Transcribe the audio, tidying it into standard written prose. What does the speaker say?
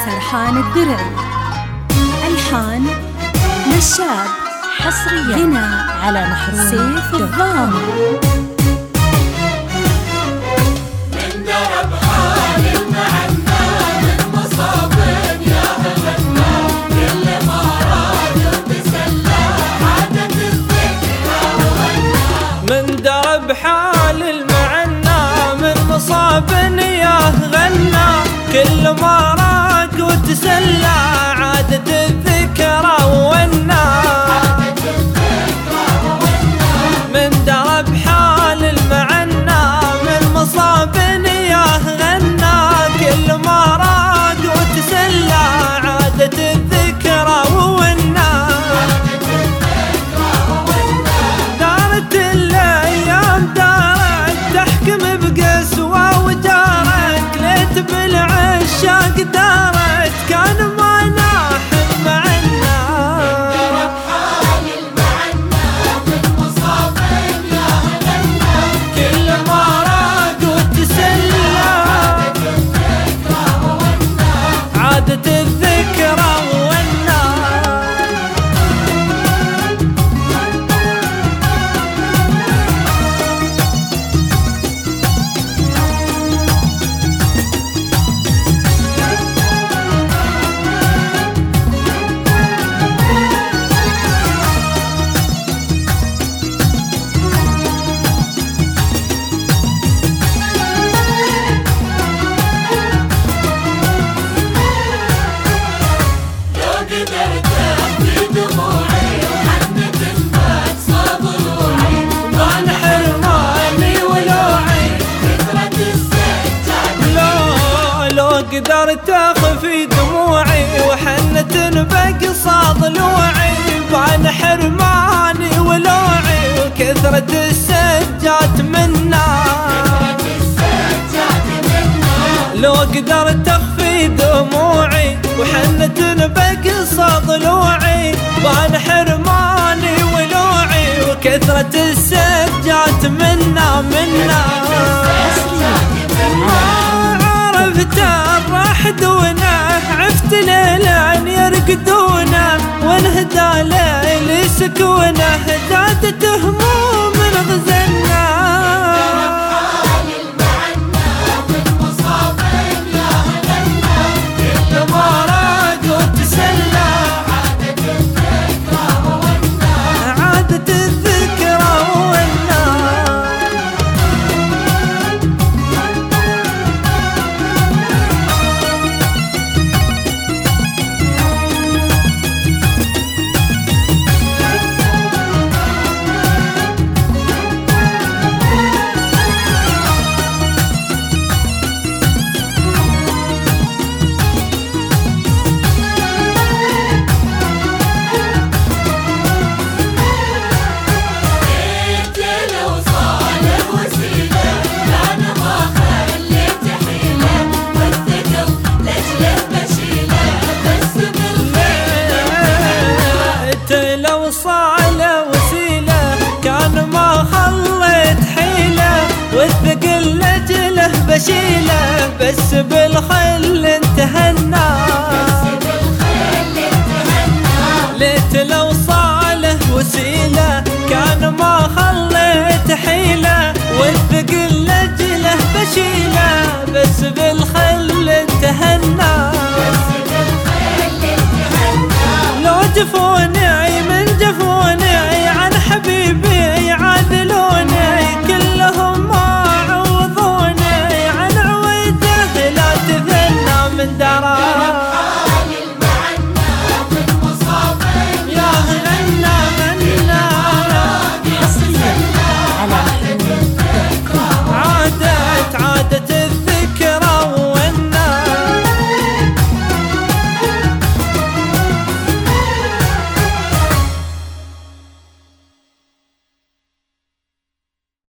سرحان الدرعي. ألحان نشاب. حصريا غناء على محروم سيف الضام. من درب حال المعنى من مصاب يا هلنا كل ما راد تسلى عادت الذكرى وغنى. من درب حال المعنى من مصاب يا غنى كل ما راق وتسلى عادت الذكرى وغنى. من درب حال المعنى من مصاب يا غنى كل ما راق وتسلى عادت الذكرى وغنى. دارت الايام دارت تحكم بقسوة وجارت ليت بالعشاق دارت كان ما ناحب معنا. درب حال المعنى من مصاب يا هلنا كل ما راق وتسلى عادت الذكرى وغنى. قدرت في دموعي وحنت الماس ضلوعي عن حرماني ولوعي كثرة السجاد. لو قدرت اخفي دموعي وحنة بقصى ضلوعي بان حرماني ولوعي وكثرة السجات منا. لو قدرت اخفي دموعي وحنة بقصى ضلوعي بان حرماني ولوعي وكثرة السجات منا. ما عرفت الراح دونه عفت ليلان يرقدونه وانهدى ليل سكونه زادت هموم غزلنا. عادت الذكرى وغنى. والثقل لجله بشيله بس بالخل انتهنا. ليت لو صاله وسيله كان ما خليت حيله والثقل لجله بشيله بس بالخل انتهنا. لو جفوني